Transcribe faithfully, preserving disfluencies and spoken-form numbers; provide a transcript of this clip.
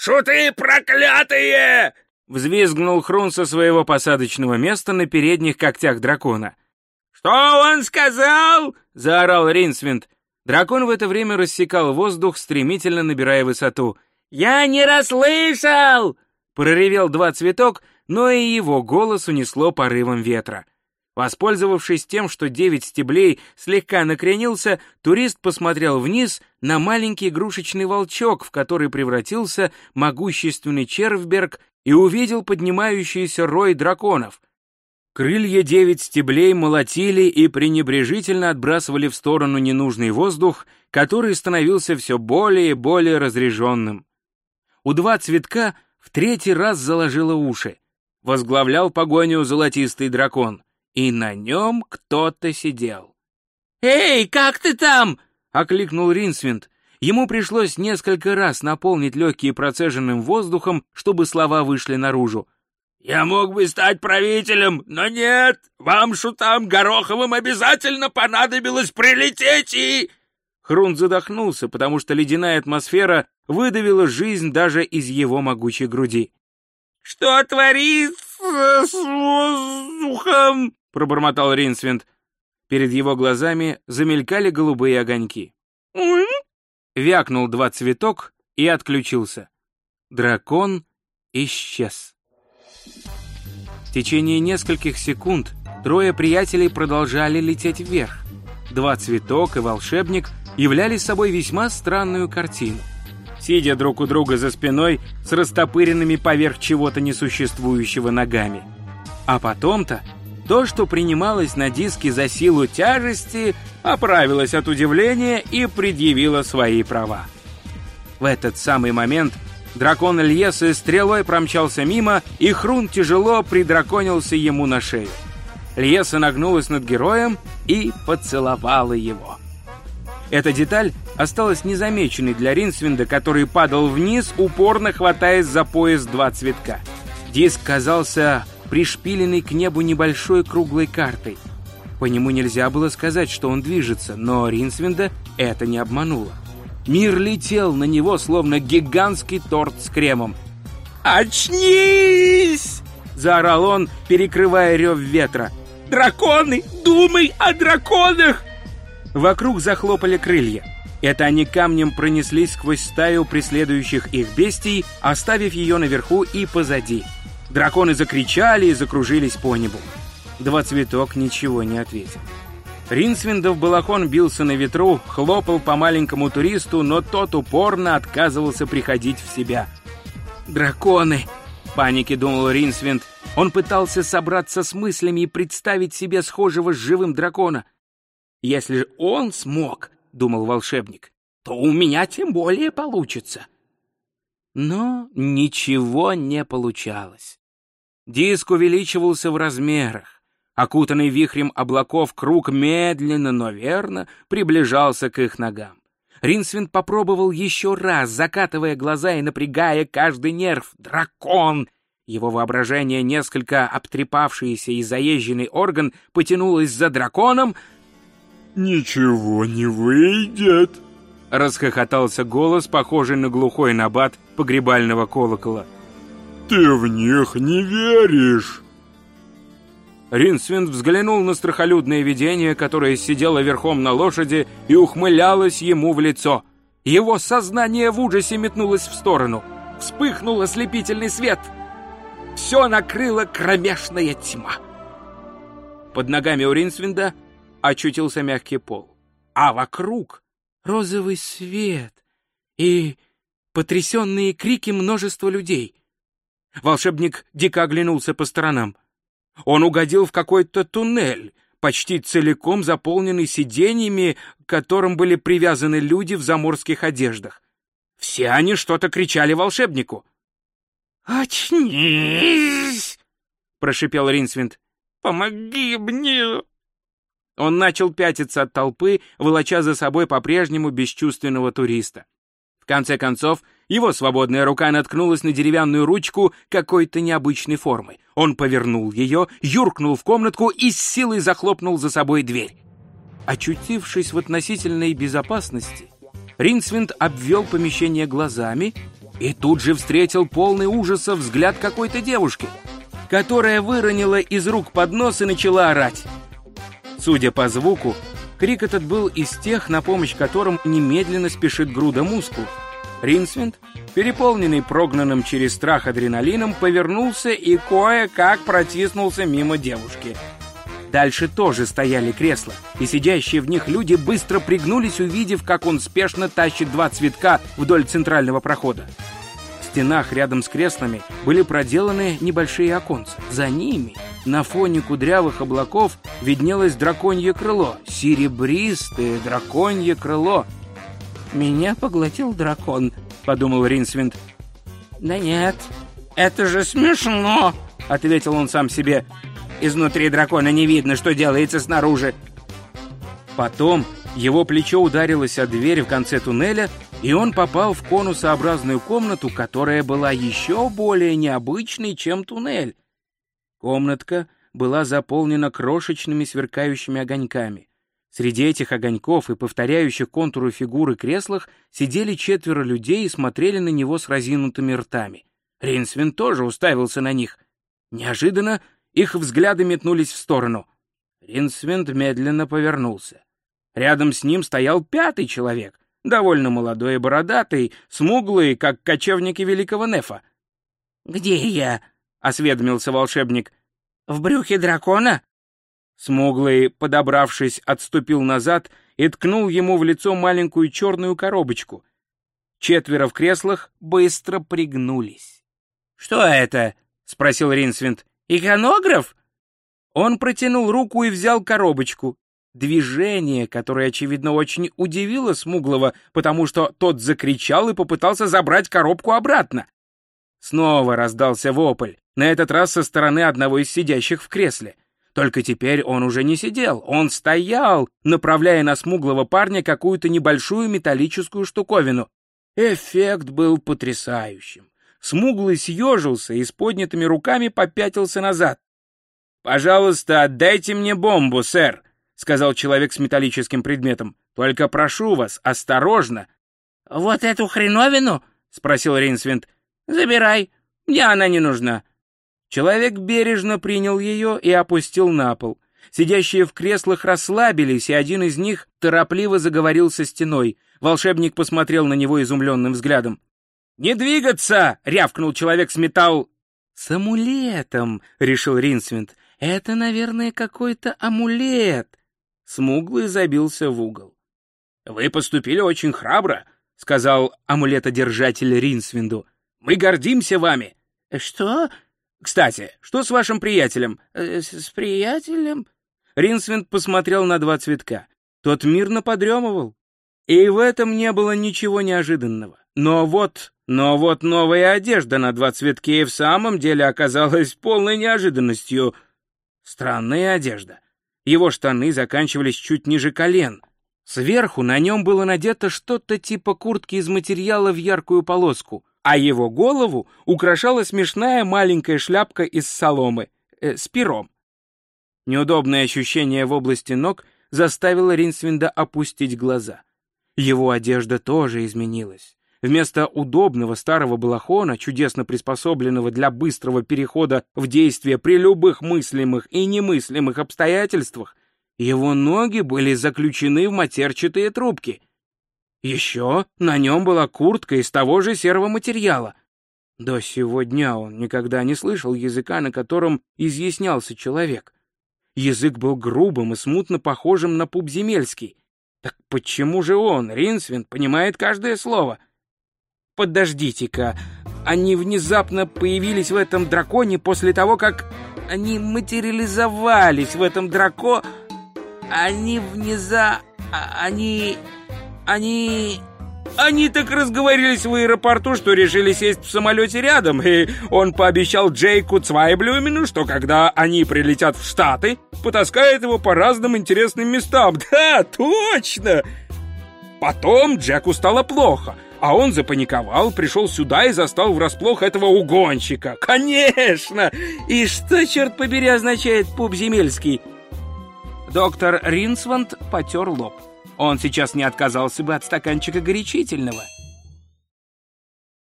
«Шуты проклятые!» — взвизгнул Хрун со своего посадочного места на передних когтях дракона. «Что он сказал?» — заорал Ринсвинд. Дракон в это время рассекал воздух, стремительно набирая высоту. «Я не расслышал!» — проревел Два Цветок, но и его голос унесло порывом ветра. Воспользовавшись тем, что девять стеблей слегка накренился, турист посмотрел вниз на маленький игрушечный волчок, в который превратился могущественный Червберг, и увидел поднимающийся рой драконов. Крылья девять стеблей молотили и пренебрежительно отбрасывали в сторону ненужный воздух, который становился все более и более разреженным. У Два Цветка в третий раз заложило уши. Возглавлял погоню золотистый дракон, и на нем кто-то сидел. «Эй, как ты там?» — окликнул Ринсвинд. Ему пришлось несколько раз наполнить легкие процеженным воздухом, чтобы слова вышли наружу. «Я мог бы стать правителем, но нет, вам, шутам Гороховым, обязательно понадобилось прилететь и...» Хрун задохнулся, потому что ледяная атмосфера выдавила жизнь даже из его могучей груди. «Что творится с воздухом?» — пробормотал Ринсвинд. Перед его глазами замелькали голубые огоньки. «Ой!» — вякнул Два Цветок и отключился. Дракон исчез. В течение нескольких секунд трое приятелей продолжали лететь вверх. Два Цветок и волшебник являли собой весьма странную картину. Сидя друг у друга за спиной с растопыренными поверх чего-то несуществующего ногами. А потом-то то, что принималось на диске за силу тяжести, оправилось от удивления и предъявило свои права. В этот самый момент дракон Льесы стрелой промчался мимо, и Хрун тяжело придраконился ему на шею. Льеса нагнулась над героем и поцеловала его. Эта деталь осталась незамеченной для Ринсвинда, который падал вниз, упорно хватаясь за пояс Два Цветка. Диск казался пришпиленный к небу небольшой круглой картой. По нему нельзя было сказать, что он движется, но Ринсвинда это не обмануло. Мир летел на него, словно гигантский торт с кремом. «Очнись!» — заорал он, перекрывая рев ветра. «Драконы! Думай о драконах!» Вокруг захлопали крылья. Это они камнем пронеслись сквозь стаю преследующих их бестий, оставив ее наверху и позади. Драконы закричали и закружились по небу. Два Цветок ничего не ответил. Ринсвиндов балахон бился на ветру, хлопал по маленькому туристу, но тот упорно отказывался приходить в себя. «Драконы!» — в панике думал Ринсвинд. Он пытался собраться с мыслями и представить себе схожего с живым дракона. «Если же он смог, — думал волшебник, — то у меня тем более получится». Но ничего не получалось. Диск увеличивался в размерах. Окутанный вихрем облаков круг медленно, но верно приближался к их ногам. Ринсвинд попробовал еще раз, закатывая глаза и напрягая каждый нерв. «Дракон!» Его воображение, несколько обтрепавшийся и заезженный орган, потянулось за драконом. «Ничего не выйдет!» — расхохотался голос, похожий на глухой набат погребального колокола. «Ты в них не веришь!» Ринсвинд взглянул на страхолюдное видение, которое сидело верхом на лошади и ухмылялось ему в лицо. Его сознание в ужасе метнулось в сторону. Вспыхнул ослепительный свет. Все накрыла кромешная тьма. Под ногами у Ринсвинда очутился мягкий пол, а вокруг розовый свет и потрясенные крики множества людей. Волшебник дико оглянулся по сторонам. Он угодил в какой-то туннель, почти целиком заполненный сиденьями, к которым были привязаны люди в заморских одеждах. Все они что-то кричали волшебнику. «Очнись!» — прошипел Ринсвинд. «Помоги мне!» Он начал пятиться от толпы, волоча за собой по-прежнему бесчувственного туриста. В конце концов, его свободная рука наткнулась на деревянную ручку какой-то необычной формы. Он повернул ее, юркнул в комнатку и с силой захлопнул за собой дверь. Очутившись в относительной безопасности, Ринсвинд обвел помещение глазами и тут же встретил полный ужаса взгляд какой-то девушки, которая выронила из рук поднос и начала орать. Судя по звуку, крик этот был из тех, на помощь которым немедленно спешит груда мускулов. Ринсвинд, переполненный прогнанным через страх адреналином, повернулся и кое-как протиснулся мимо девушки. Дальше тоже стояли кресла, и сидящие в них люди быстро пригнулись, увидев, как он спешно тащит два цветка вдоль центрального прохода. В стенах рядом с креслами были проделаны небольшие оконца. За ними, на фоне кудрявых облаков, виднелось драконье крыло, серебристое драконье крыло. «Меня поглотил дракон», — подумал Ринсвинд. «Да нет, это же смешно», — ответил он сам себе. «Изнутри дракона не видно, что делается снаружи». Потом его плечо ударилось о дверь в конце туннеля, и он попал в конусообразную комнату, которая была еще более необычной, чем туннель. Комнатка была заполнена крошечными сверкающими огоньками. Среди этих огоньков и повторяющих контуры фигуры креслах сидели четверо людей и смотрели на него с разинутыми ртами. Ринсвинд тоже уставился на них. Неожиданно их взгляды метнулись в сторону. Ринсвинд медленно повернулся. Рядом с ним стоял пятый человек, довольно молодой и бородатый, смуглый, как кочевники Великого Нефа. «Где я?» — осведомился волшебник. «В брюхе дракона?» Смуглый, подобравшись, отступил назад и ткнул ему в лицо маленькую черную коробочку. Четверо в креслах быстро пригнулись. «Что это?» — спросил Ринсвинд. «Иконограф?» Он протянул руку и взял коробочку. Движение, которое, очевидно, очень удивило Смуглого, потому что тот закричал и попытался забрать коробку обратно. Снова раздался вопль, на этот раз со стороны одного из сидящих в кресле. Только теперь он уже не сидел, он стоял, направляя на смуглого парня какую-то небольшую металлическую штуковину. Эффект был потрясающим. Смуглый съежился и с поднятыми руками попятился назад. «Пожалуйста, отдайте мне бомбу, сэр», — сказал человек с металлическим предметом. «Только прошу вас, осторожно». «Вот эту хреновину?» — спросил Ринсвинд. «Забирай, мне она не нужна». Человек бережно принял ее и опустил на пол. Сидящие в креслах расслабились, и один из них торопливо заговорил со стеной. Волшебник посмотрел на него изумленным взглядом. «Не двигаться!» — рявкнул человек с металл. «С амулетом!» — решил Ринсвинд. «Это, наверное, какой-то амулет». Смуглый забился в угол. «Вы поступили очень храбро», — сказал амулетодержатель Ринсвинду. «Мы гордимся вами». «Что?» «Кстати, что с вашим приятелем?» э, «С приятелем?» Ринсвинд посмотрел на два цветка. Тот мирно подремывал. И в этом не было ничего неожиданного. Но вот, но вот новая одежда на два цветке и в самом деле оказалась полной неожиданностью. Странная одежда. Его штаны заканчивались чуть ниже колен. Сверху на нем было надето что-то типа куртки из материала в яркую полоску, а его голову украшала смешная маленькая шляпка из соломы, э, с пером. Неудобное ощущение в области ног заставило Ринсвинда опустить глаза. Его одежда тоже изменилась. Вместо удобного старого балахона, чудесно приспособленного для быстрого перехода в действие при любых мыслимых и немыслимых обстоятельствах, его ноги были заключены в матерчатые трубки. Еще на нем была куртка из того же серого материала. До сего дня он никогда не слышал языка, на котором изъяснялся человек. Язык был грубым и смутно похожим на пубземельский. Так почему же он, Ринсвинд, понимает каждое слово? Подождите-ка, они внезапно появились в этом драконе после того, как они материализовались в этом драко... Они внеза... Они... Они... Они так разговорились в аэропорту, что решили сесть в самолете рядом, и он пообещал Джейку Цвайблюмену, что когда они прилетят в Штаты, потаскает его по разным интересным местам. Да, точно! Потом Джеку стало плохо, а он запаниковал, пришел сюда и застал врасплох этого угонщика. Конечно! И что, черт побери, означает пубземельский? Доктор Ринсвинд потер лоб. Он сейчас не отказался бы от стаканчика горячительного.